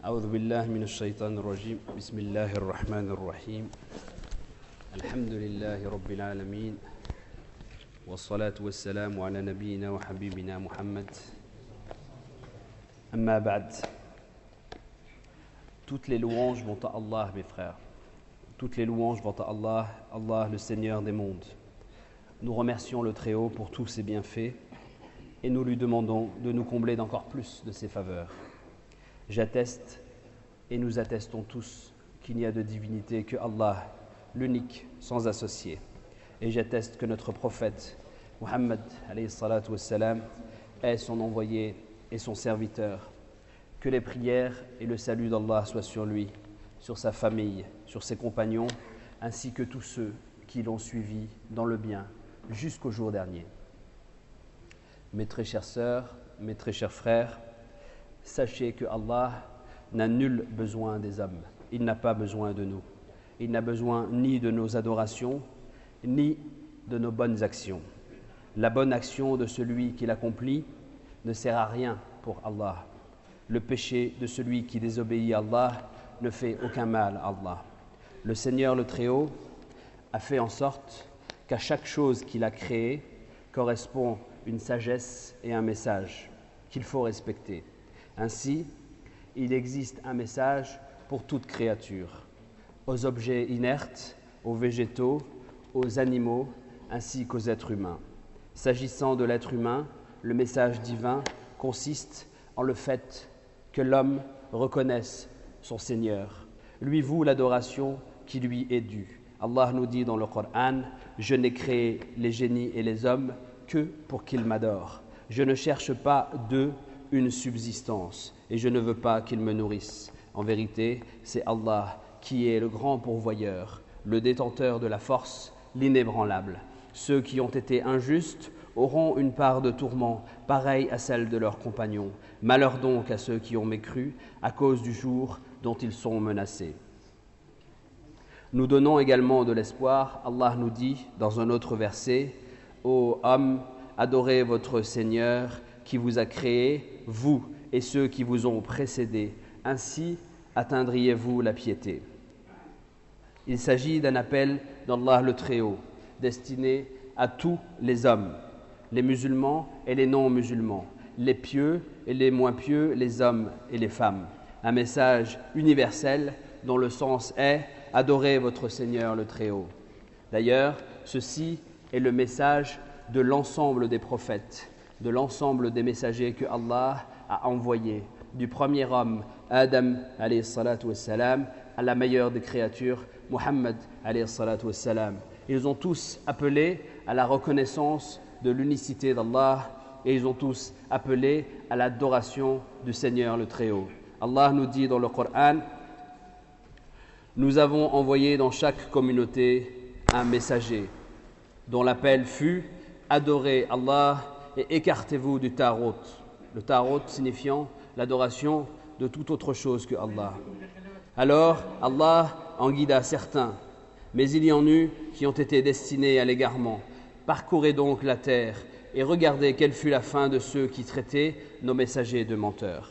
أعوذ بالله من الشيطان الرجيم بسم الله الرحمن الرحيم الحمد لله رب العالمين والصلاة والسلام على نبينا وحبيبنا محمد أما بعد. Toutes les louanges vont à Allah, mes frères. Toutes les louanges vont à Allah, Allah le Seigneur des mondes. Nous remercions le Très-Haut pour tous ses bienfaits et nous lui demandons de nous combler d'encore plus de ses faveurs. J'atteste et nous attestons tous qu'il n'y a de divinité que Allah, l'unique, sans associé. Et j'atteste que notre prophète, Muhammad, alayhi salatu wassalam, est son envoyé et son serviteur. Que les prières et le salut d'Allah soient sur lui, sur sa famille, sur ses compagnons, ainsi que tous ceux qui l'ont suivi dans le bien jusqu'au jour dernier. Mes très chères sœurs, mes très chers frères, sachez que Allah n'a nul besoin des hommes. Il n'a pas besoin de nous. Il n'a besoin ni de nos adorations, ni de nos bonnes actions. La bonne action de celui qui l'accomplit ne sert à rien pour Allah. Le péché de celui qui désobéit à Allah ne fait aucun mal à Allah. Le Seigneur le Très-Haut a fait en sorte qu'à chaque chose qu'il a créée correspond une sagesse et un message qu'il faut respecter. Ainsi, il existe un message pour toute créature, aux objets inertes, aux végétaux, aux animaux, ainsi qu'aux êtres humains. S'agissant de l'être humain, le message divin consiste en le fait que l'homme reconnaisse son Seigneur, lui voue l'adoration qui lui est due. Allah nous dit dans le Coran: « Je n'ai créé les génies et les hommes que pour qu'ils m'adorent. Je ne cherche pas d'eux une subsistance et je ne veux pas qu'ils me nourrissent. En vérité, c'est Allah qui est le grand pourvoyeur, le détenteur de la force, l'inébranlable. Ceux qui ont été injustes auront une part de tourment pareille à celle de leurs compagnons. Malheur donc à ceux qui ont mécru à cause du jour dont ils sont menacés. » Nous donnons également de l'espoir. Allah nous dit dans un autre verset: « Ô hommes, adorez votre Seigneur qui vous a créé, vous et ceux qui vous ont précédés. Ainsi atteindriez-vous la piété. » Il s'agit d'un appel d'Allah le Très-Haut, destiné à tous les hommes, les musulmans et les non-musulmans, les pieux et les moins pieux, les hommes et les femmes. Un message universel dont le sens est « Adorez votre Seigneur le Très-Haut ». D'ailleurs, ceci est le message de l'ensemble des prophètes, de l'ensemble des messagers que Allah a envoyés, du premier homme, Adam, alayhi salatu wassalam, à la meilleure des créatures, Muhammad, alayhi salatu wassalam. Ils ont tous appelé à la reconnaissance de l'unicité d'Allah et ils ont tous appelé à l'adoration du Seigneur le Très-Haut. Allah nous dit dans le Coran: « Nous avons envoyé dans chaque communauté un messager dont l'appel fut « Adorez Allah et écartez-vous du Tarot ». Le Tarot signifiant l'adoration de toute autre chose que Allah. Alors Allah en guida certains, mais il y en eut qui ont été destinés à l'égarement. Parcourez donc la terre et regardez quelle fut la fin de ceux qui traitaient nos messagers de menteurs.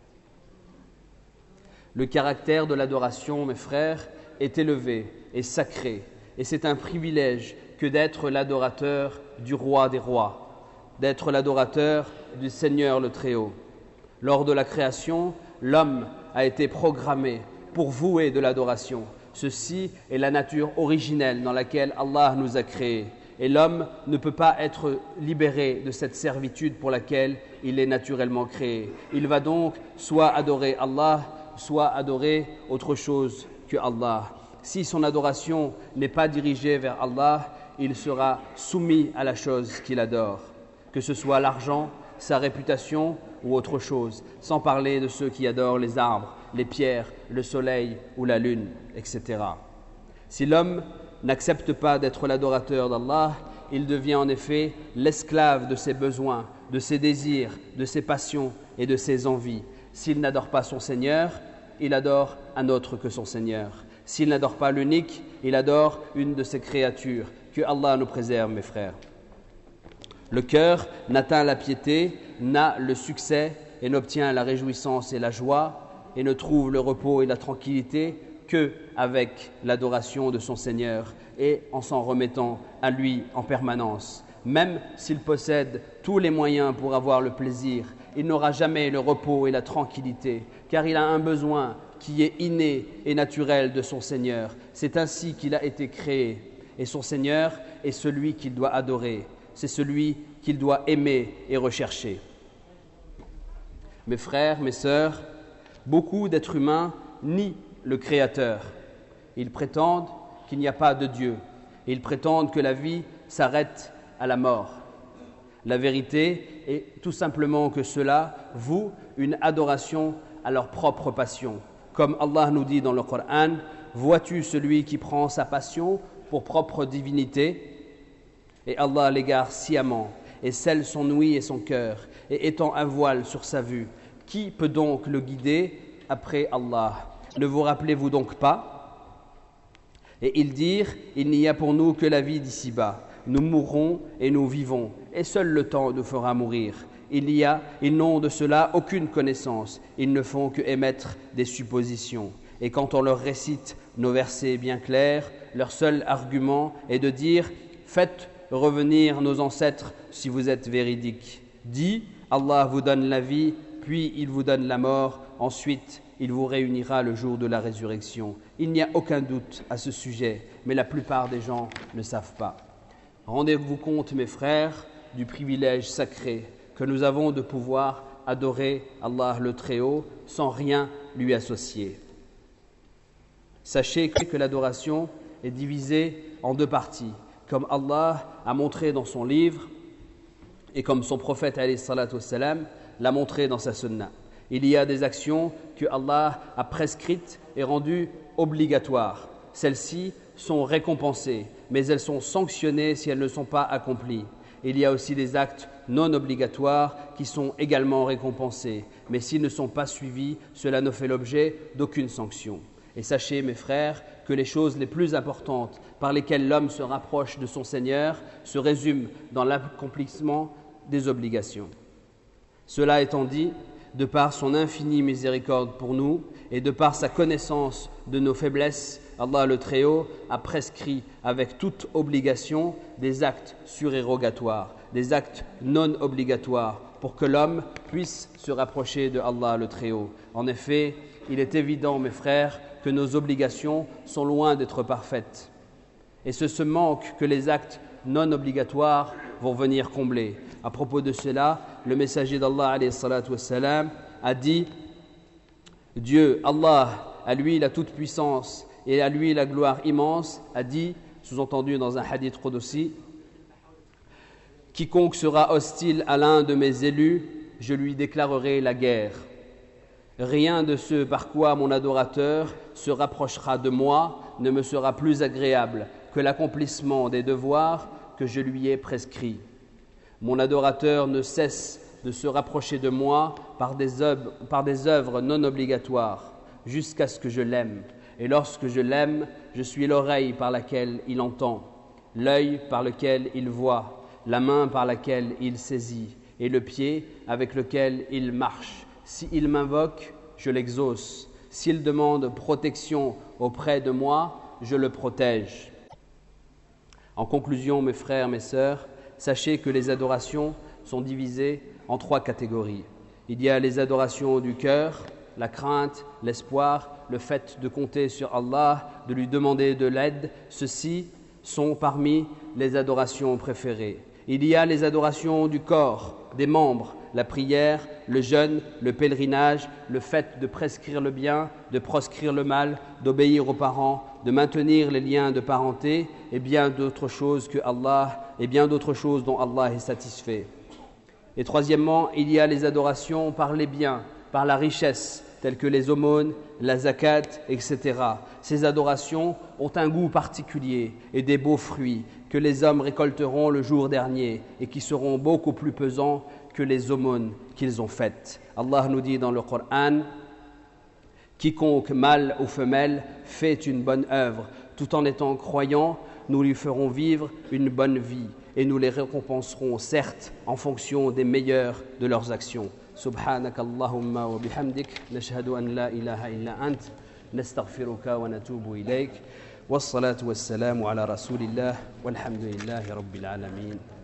Le caractère de l'adoration, mes frères, est élevé et sacré, et c'est un privilège que d'être l'adorateur du roi des rois, d'être l'adorateur du Seigneur le Très-Haut. Lors de la création, l'homme a été programmé pour vouer de l'adoration. Ceci est la nature originelle dans laquelle Allah nous a créés. Et l'homme ne peut pas être libéré de cette servitude pour laquelle il est naturellement créé. Il va donc soit adorer Allah, soit adorer autre chose que Allah. Si son adoration n'est pas dirigée vers Allah, il sera soumis à la chose qu'il adore, que ce soit l'argent, sa réputation ou autre chose, sans parler de ceux qui adorent les arbres, les pierres, le soleil ou la lune, etc. Si l'homme n'accepte pas d'être l'adorateur d'Allah, il devient en effet l'esclave de ses besoins, de ses désirs, de ses passions et de ses envies. S'il n'adore pas son Seigneur, il adore un autre que son Seigneur. S'il n'adore pas l'unique, il adore une de ses créatures. Que Allah nous préserve, mes frères. Le cœur n'atteint la piété, n'a le succès et n'obtient la réjouissance et la joie et ne trouve le repos et la tranquillité qu'avec l'adoration de son Seigneur et en s'en remettant à lui en permanence. Même s'il possède tous les moyens pour avoir le plaisir, il n'aura jamais le repos et la tranquillité, car il a un besoin qui est inné et naturel de son Seigneur. C'est ainsi qu'il a été créé. Et son Seigneur est celui qu'il doit adorer. C'est celui qu'il doit aimer et rechercher. Mes frères, mes sœurs, beaucoup d'êtres humains nient le Créateur. Ils prétendent qu'il n'y a pas de Dieu. Ils prétendent que la vie s'arrête à la mort. La vérité est tout simplement que cela voue une adoration à leur propre passion. Comme Allah nous dit dans le Coran, « Vois-tu celui qui prend sa passion pour propre divinité ?» Et Allah l'égare sciemment et scelle son ouïe et son cœur et étend un voile sur sa vue. Qui peut donc le guider après Allah? Ne vous rappelez-vous donc pas? Et ils dirent, il n'y a pour nous que la vie d'ici-bas. Nous mourrons et nous vivons, et seul le temps nous fera mourir. Ils n'ont de cela aucune connaissance, ils ne font que émettre des suppositions. Et quand on leur récite nos versets bien clairs, leur seul argument est de dire « Faites revenir nos ancêtres si vous êtes véridiques. » Dit « Allah vous donne la vie, puis il vous donne la mort, ensuite il vous réunira le jour de la résurrection. » Il n'y a aucun doute à ce sujet, mais la plupart des gens ne savent pas. Rendez-vous compte, mes frères, du privilège sacré que nous avons de pouvoir adorer Allah le Très-Haut sans rien lui associer. Sachez que l'adoration est divisée en deux parties, comme Allah a montré dans son livre et comme son prophète alayhi salatu wassalam l'a montré dans sa sunna. Il y a des actions que Allah a prescrites et rendues obligatoires. Celles-ci sont récompensées, mais elles sont sanctionnées si elles ne sont pas accomplies. Il y a aussi des actes non obligatoires qui sont également récompensés, mais s'ils ne sont pas suivis, cela ne fait l'objet d'aucune sanction. Et sachez, mes frères, que les choses les plus importantes par lesquelles l'homme se rapproche de son Seigneur se résument dans l'accomplissement des obligations. Cela étant dit, de par son infinie miséricorde pour nous et de par sa connaissance de nos faiblesses, Allah le Très-Haut a prescrit avec toute obligation des actes surérogatoires, des actes non obligatoires pour que l'homme puisse se rapprocher de Allah le Très-Haut. En effet, il est évident, mes frères, que nos obligations sont loin d'être parfaites. Et c'est ce manque que les actes non obligatoires vont venir combler. À propos de cela, le messager d'Allah alayhi salatu wassalam, a dit « Dieu, Allah, à lui la toute-puissance et à lui la gloire immense, a dit, sous-entendu dans un hadith qudsi, « Quiconque sera hostile à l'un de mes élus, je lui déclarerai la guerre. Rien de ce par quoi mon adorateur se rapprochera de moi ne me sera plus agréable que l'accomplissement des devoirs que je lui ai prescrits. Mon adorateur ne cesse de se rapprocher de moi par des œuvres non obligatoires, jusqu'à ce que je l'aime. Et lorsque je l'aime, je suis l'oreille par laquelle il entend, l'œil par lequel il voit, la main par laquelle il saisit, et le pied avec lequel il marche. S'il m'invoque, je l'exauce. S'il demande protection auprès de moi, je le protège. » En conclusion, mes frères, mes sœurs, sachez que les adorations sont divisées en trois catégories. Il y a les adorations du cœur, la crainte, l'espoir, le fait de compter sur Allah, de lui demander de l'aide. Ceux-ci sont parmi les adorations préférées. Il y a les adorations du corps, des membres, la prière, le jeûne, le pèlerinage, le fait de prescrire le bien, de proscrire le mal, d'obéir aux parents, de maintenir les liens de parenté et bien d'autres choses dont Allah est satisfait. Et troisièmement, il y a les adorations par les biens, par la richesse, telles que les aumônes, la zakat, etc. Ces adorations ont un goût particulier et des beaux fruits que les hommes récolteront le jour dernier et qui seront beaucoup plus pesants que les aumônes qu'ils ont faites. Allah nous dit dans le Coran « Quiconque, mâle ou femelle, fait une bonne œuvre, tout en étant croyant, nous lui ferons vivre une bonne vie et nous les récompenserons certes en fonction des meilleures de leurs actions. » سبحانك اللهم وبحمدك نشهد أن لا إله إلا أنت نستغفرك ونتوب إليك والصلاة والسلام على رسول الله والحمد لله رب العالمين